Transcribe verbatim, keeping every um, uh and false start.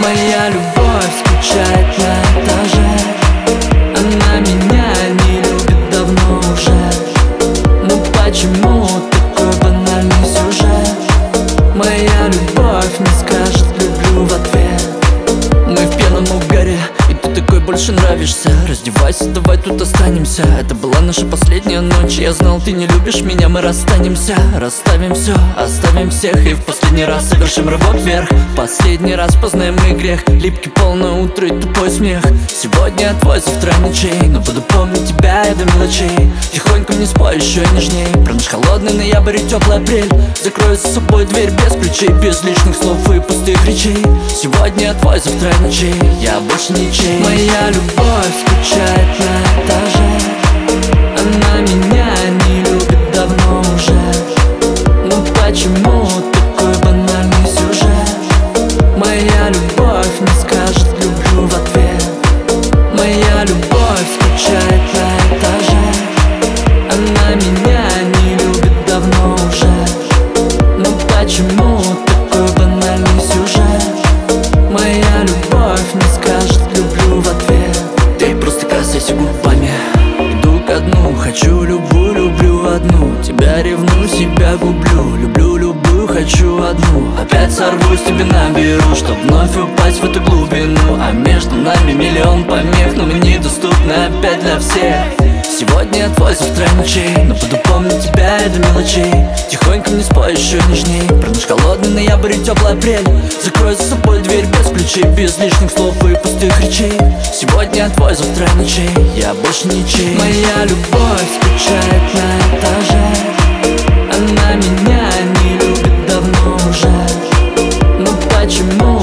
Моя любовь скучает на этаже. Она меня не любит давно уже. Ну почему такой банальный сюжет? Моя любовь не скажет люблю в ответ. Мы в пьяном угаре, и ты такой больше нравишься. Раздевайся, давай тут останемся. Это была наша последняя ночь. Я знал, ты не любишь меня, мы расстанемся. Расставим все, оставим всех и в последний раз совершим рывок вверх. Последний раз познаем мы грех. Липкий полное утро и тупой смех. Сегодня твой, завтра ничей. Но буду помнить тебя и до мелочей. Тихонько не спой, еще нежней. Про наш холодный ноябрь и теплый апрель. Закрою за собой дверь без ключей, без лишних слов и пустых речей. Сегодня твой, завтра ничей. Я больше ничей. Моя любовь скучает на этаже. Она меня не любит давно уже. Ну почему такой банальный сюжет? Моя любовь не скажет люблю в ответ. Моя любовь скучает на этаже. Она меня не любит давно уже. Ну почему такой банальный сюжет? Моя любовь не скажет люблю в ответ. Ты просто касайся губами. Иду ко дну, хочу любую, люблю одну. Тебя ревную, себя гублю. Люблю любую, хочу одну. Опять сорвусь, тебе наберу, чтоб вновь упасть в эту глубину. А между нами миллион помех, но мы недоступны опять для всех. Сегодня твой, завтра ничей. Но буду помнить тебя и до мелочей. Тихонько не спой, еще нежней. Про наш холодный ноябрь и теплый апрель. Закрой за собой дверь без ключей, без лишних слов и пустых речей. Сегодня твой, завтра ничей. Я больше ничей. Моя любовь скучает на этаже. Она меня не любит давно уже. Ну почему